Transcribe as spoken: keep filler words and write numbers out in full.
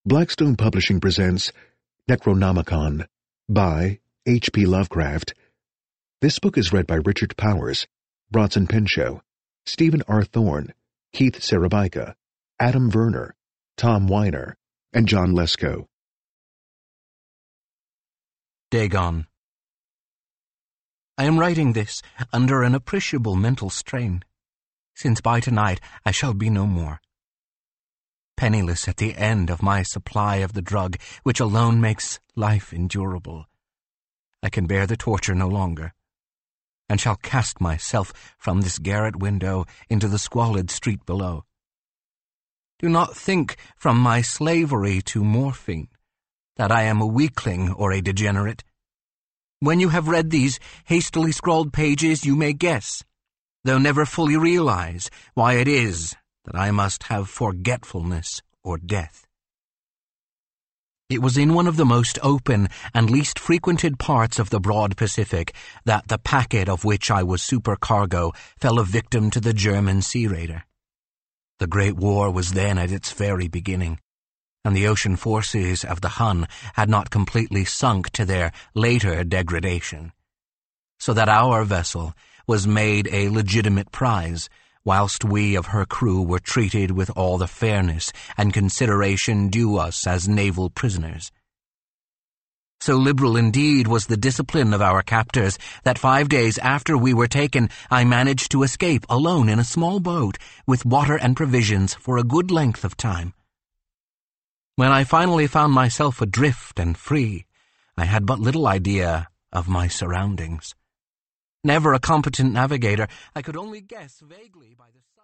Blackstone Publishing presents Necronomicon by H P Lovecraft. This book is read by Richard Powers, Bronson Pinchot, Stephen R. Thorne, Keith Sarabica, Adam Verner, Tom Weiner, and John Lesko. Dagon. I am writing this under an appreciable mental strain, since by tonight I shall be no more. Penniless at the end of my supply of the drug which alone makes life endurable, I can bear the torture no longer, and shall cast myself from this garret window into the squalid street below. Do not think from my slavery to morphine that I am a weakling or a degenerate. When you have read these hastily scrawled pages, you may guess, though never fully realize, why it is that I must have forgetfulness or death. It was in one of the most open and least frequented parts of the broad Pacific that the packet of which I was supercargo fell a victim to the German sea raider. The Great War was then at its very beginning, and the ocean forces of the Hun had not completely sunk to their later degradation, so that our vessel was made a legitimate prize, whilst we of her crew were treated with all the fairness and consideration due us as naval prisoners. So liberal indeed was the discipline of our captors that five days after we were taken, I managed to escape alone in a small boat with water and provisions for a good length of time. When I finally found myself adrift and free, I had but little idea of my surroundings. Never a competent navigator, I could only guess vaguely by the